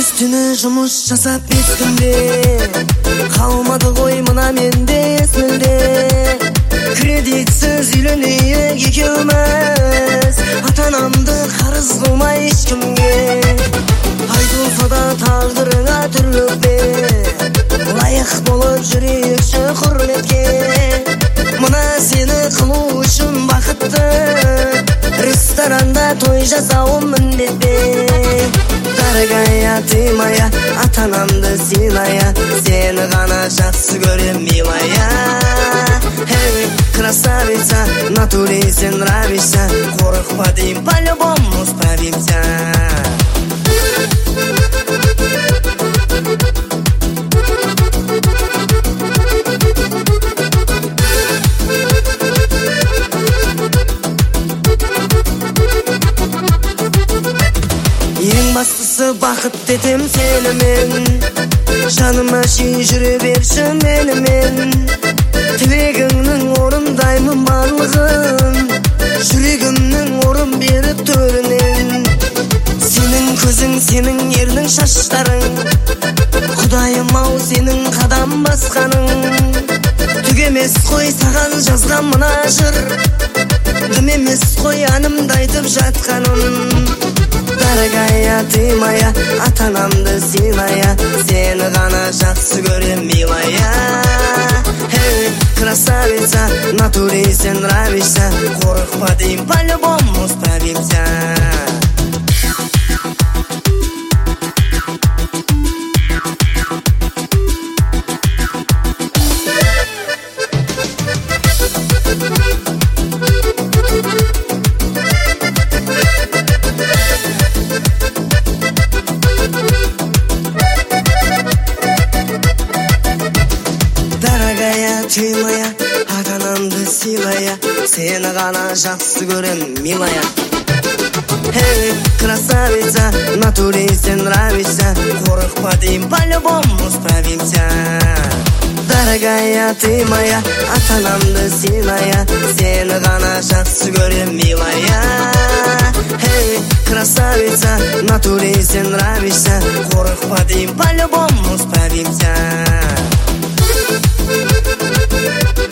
Түні жұмыс жасап бес күнде қалмады ғой мына менде есімде. Кредитсіз үйленейік екеуміз, ата-анамды қарыз қылмай ешкімге. Айтылса да тағдырыңа түрлікпе, лайық болып жүрейікші құрметке. Мына сені қылу үшін бақытты, ресторанда той жасауым міндет пе. Дорогая, ты моя, ата-анамды сыйлая, сені ғана жақсы көрем, милая. Эй, красавица, натуре сен нравишься, қорықпа дейм, по-любому справимся. Ең бастысы бақыт етем сенімен, жаныма шейін жүре берші менімен. Тілегіңнің орындаймын барлығын, жүрегімнің орын беріп төрінен. Сенің көзің, сенің ернің шаштарың, Құдайым ау сенің қадам басқаның. Түк емес қой саған жазған мына жыр, дым емес қой анымды айтып жатқаным. Дорогая, ты моя, ата-анамды сыйлая, сені ғана жақсы көрем, милая. Эй, красавица, натуре сен нравишься, қорықпа дейм, по-любому справимся. Ты моя, ата-анамды сыйлая, сені ғана жақсы көрем, милая. Эй, красавица, натуре сен нравишься, қорықпа дейм, по-любому справимся. Дорогая, ты моя, ата-анамды сыйлая, сені ғана жақсы көрем, милая. Эй, красавица, натуре сен нравишься, қорықпа дейм, по-любому справимся.